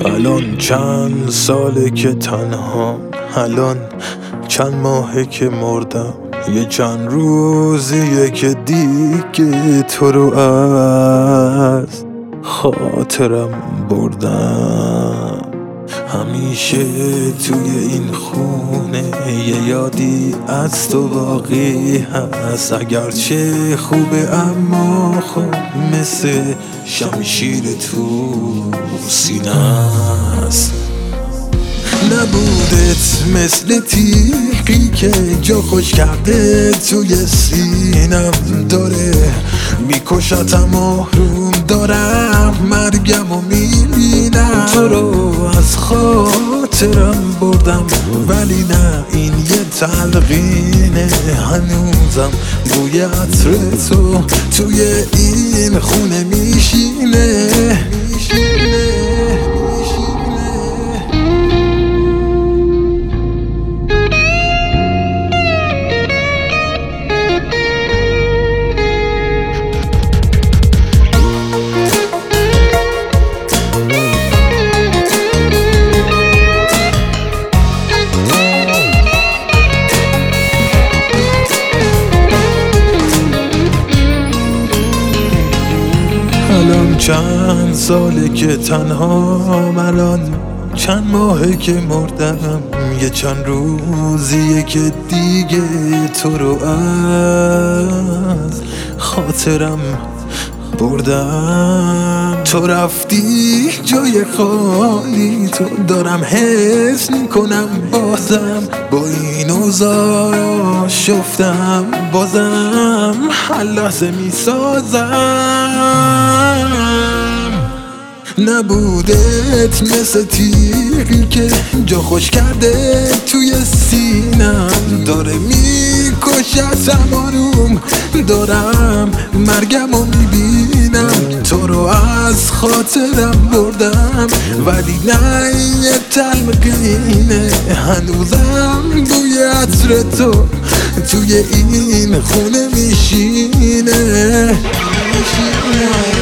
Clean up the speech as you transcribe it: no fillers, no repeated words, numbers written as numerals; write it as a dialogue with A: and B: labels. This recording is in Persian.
A: الان چند ساله که تنها، الان چند ماهه که مردم، یه چند روزیه که دیگه تو رو از خاطرم بردم. همیشه توی این خونه یه یادی از تو باقی هست، اگرچه خوبه اما خب مثل شمشیر تو سینه است. نبودت مثل تیغی که جا خوش کرده توی سینم داره میکشتم آروم دارم مرگم و میبینم. تو رو از خاطرم بردم ولی نه این یه تلقینه، هنوزم بوی عطر تو توی این خونه میشینه. الان چند ساله که تنهام، الان چند ماهه که مردم، یه چند روزیه که دیگه تو رو از خاطرم بردم. تو رفتی جای خالی تو دارم حس میکنم بازم، با این اوضاع شفتم بازم هر لحظه میسازم. نبودت مثل تیغی که جا خوش کرده توی سینم داره میکشتم آروم دارم مرگم و میبینم. تو رو از خاطرم بردم ولی نه یه تلقینه، هنوزم بوی عطر تو توی این خونه میشینه.